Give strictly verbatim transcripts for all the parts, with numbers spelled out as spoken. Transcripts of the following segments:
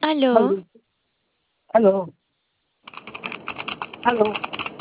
Aló. Aló, aló, aló,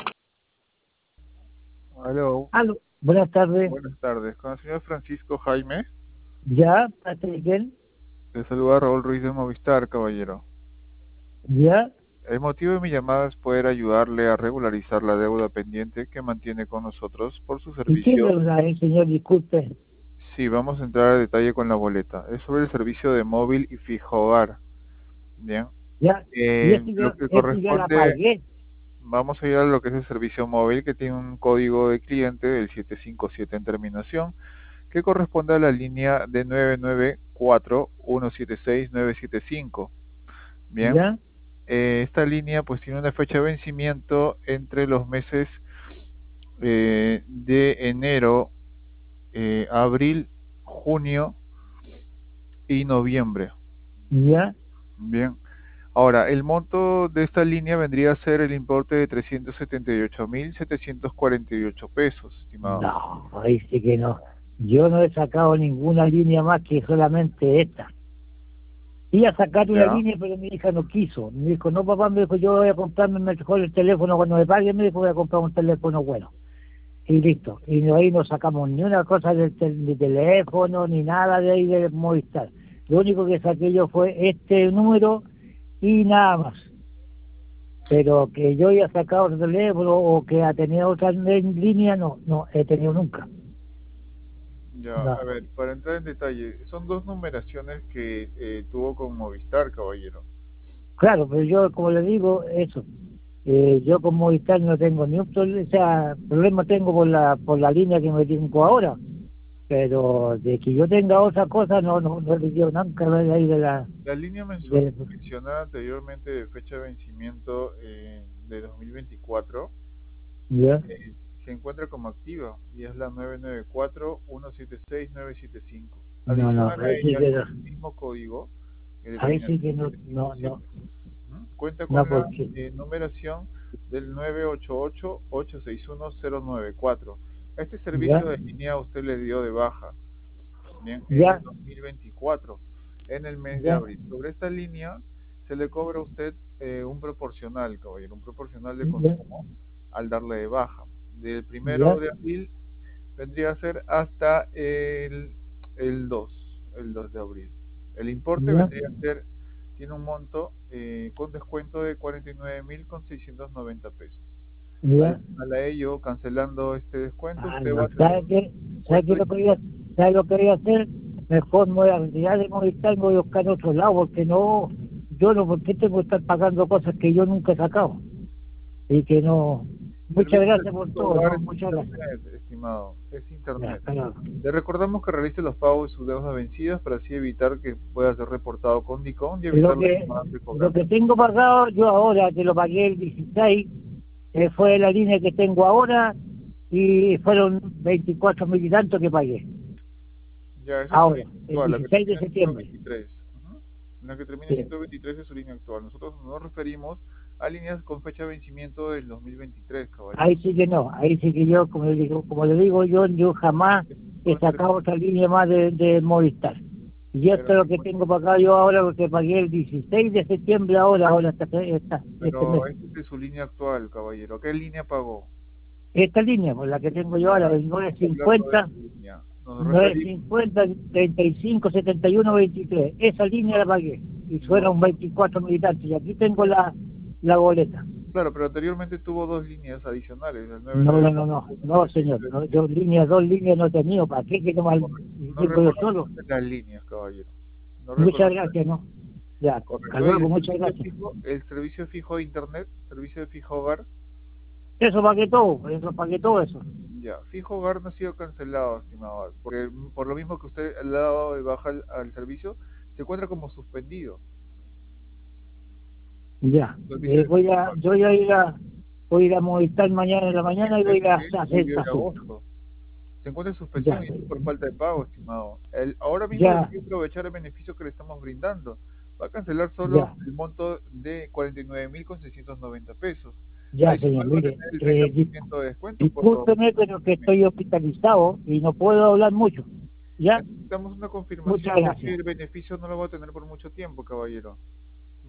Aló, aló. Buenas tardes. buenas tardes. Con el señor Francisco Jaime, ¿Ya? ¿Parte quién? le saluda Raúl Ruiz de Movistar, caballero. ¿Ya? El motivo de mi llamada es poder ayudarle a regularizar la deuda pendiente que mantiene con nosotros por su ¿Y qué servicio. deuda es, señor? Disculpe. Sí, vamos a entrar a detalle con la boleta. Es sobre el servicio de móvil y fijo hogar. Bien. ¿Ya? Y Eh, esto lo ya, que esto ya la corresponde, pagué. vamos a ir a lo que es el servicio móvil, que tiene un código de cliente del siete cinco siete en terminación, que corresponde a la línea de nueve nueve cuatro uno siete seis nueve siete cinco. Bien, ¿Ya? eh, esta línea pues tiene una fecha de vencimiento entre los meses eh, de enero, eh, abril, junio y noviembre. ¿Ya? Bien, ahora el monto de esta línea vendría a ser el importe de trescientos setenta y ocho mil setecientos cuarenta y ocho pesos, estimado. No, ahí sí que no. Yo no he sacado ninguna línea más que solamente esta. Iba a sacar una Ya, línea, pero mi hija no quiso. Me dijo, no, papá, me dijo, yo voy a comprarme mejor el teléfono cuando me pague, me dijo, voy a comprar un teléfono bueno. Y listo. Y de ahí no sacamos ni una cosa del tel- de teléfono, ni nada de ahí de Movistar. Lo único que saqué yo fue este número y nada más. Pero que yo haya sacado otro teléfono o que ha tenido otra en línea, no, no he tenido nunca. ya, No. a ver, para entrar en detalle, son dos numeraciones que eh, tuvo con Movistar, caballero. Claro, pero yo, como le digo, eso. Eh, yo con Movistar no tengo ni un problema, o sea, problema tengo por la, por la línea que me tengo ahora. Pero de que yo tenga otra cosa, no, no, no le dio nunca de ahí de la... La línea mensu- De, mencionada anteriormente de fecha de vencimiento eh, de dos mil veinticuatro ¿ya? eh, se encuentra como activa y es la nueve nueve cuatro uno siete seis nueve siete cinco. No, no, Adicional a ahí sí ella, que no, con el mismo código que de ahí sí terminación que no, no, no, siete cinco siete, ¿no? Cuenta no, con la porque... eh, numeración del nueve ocho ocho ocho seis uno cero nueve cuatro. Este ¿Ya? servicio de línea usted le dio de baja, bien, en el ¿Ya? dos mil veinticuatro, en el mes de ¿Ya? abril. Sobre esta línea se le cobra a usted eh, un proporcional, caballero, un proporcional de ¿Ya? consumo al darle de baja. Del primero ¿Ya? de abril vendría a ser hasta el, el dos, el dos de abril. El importe ¿Ya? vendría a ser, tiene un monto eh, con descuento de cuarenta y nueve mil con seiscientos noventa pesos. ¿Ya? Adicional a ello, cancelando este descuento, Ah, usted va no, a tener ¿sabe un qué? ¿Sabe descuento qué de... lo que voy a, ¿sabe lo que voy a hacer? Mejor me voy a retirar de Movistar y me voy a buscar otro lado, porque no, yo no, porque tengo que estar pagando cosas que yo nunca he sacado. Y que no... Muchas Servicio de gracias por todo, hogar ¿no? es Muchas gracias. internet, estimado, es Ya, internet. claro. Le recordamos que realice los pagos de sus deudas vencidas para así evitar que pueda ser reportado con DICOM y Lo evitar las que, llamadas de lo que cobranza. tengo pagado yo ahora, que lo pagué el dieciséis, eh, fue la línea que tengo ahora y fueron veinticuatro mil y tanto que pagué. Ya, esa es su Ahora, línea el actual, la que dieciséis de termina en ciento septiembre. veintitrés. Ujú. La que termina en Sí. ciento veintitrés es su línea actual. Nosotros nos referimos a líneas con fecha de vencimiento del dos mil veintitrés, Ahí caballero. sí que no, ahí sí que yo, como le digo, como le digo yo, yo jamás he Puede ser, sacado otra línea más de, de Movistar. Y esto pero, es lo que tengo pagado yo ahora, porque pagué el dieciséis de septiembre ahora, ahora esta, esta, este mes. pero esta es de su línea actual, caballero. ¿Qué línea pagó? Esta línea, pues la que tengo yo ahora, Ya, el estamos hablando de nueve cincuenta, esa línea. Nos referimos, nueve cincuenta, treinta y cinco, setenta y uno, veintitrés. Esa línea la pagué. Y no, fueron veinticuatro militantes. Y aquí tengo la, la boleta. claro, pero anteriormente tuvo dos líneas adicionales, el No, no, no, no, no, señor. No, yo nueve nueve cuatro uno siete seis nueve siete cinco. líneas, dos líneas no he tenido. ¿Para qué? Que no mal, No tengo yo recuerdo solo. las líneas, caballero. No Muchas recuerdo. gracias, ¿no? Ya, hasta Correcto. ¿Y luego, el muchas servicio gracias. fijo, el servicio fijo de internet, servicio de fijo hogar? Eso pagué todo, eso pagué todo eso. Ya, fijo hogar no ha sido cancelado, estimado, porque por lo mismo que usted le ha dado de baja al, al servicio, se encuentra como suspendido. Ya, El servicio eh, de voy fijo a, hogar. yo voy a ir a, voy a ir a Movistar mañana en la mañana y voy a ir a Desde hacer julio este y asunto. agosto. Se encuentra en Ya, suspensión y esto por falta de pago, estimado. El, ahora mismo ya, decide aprovechar el beneficio que le estamos brindando. Va a cancelar solo ya. el monto de cuarenta y nueve mil con seiscientos noventa pesos. Ya, señor, Adicional va a mire, tener el treinta eh, por dis- ciento de descuento por los discúlpeme, pero que estoy hospitalizado y no puedo hablar mucho. Ya, necesitamos una muchas confirmación de que gracias. el beneficio no lo va a tener por mucho tiempo, caballero.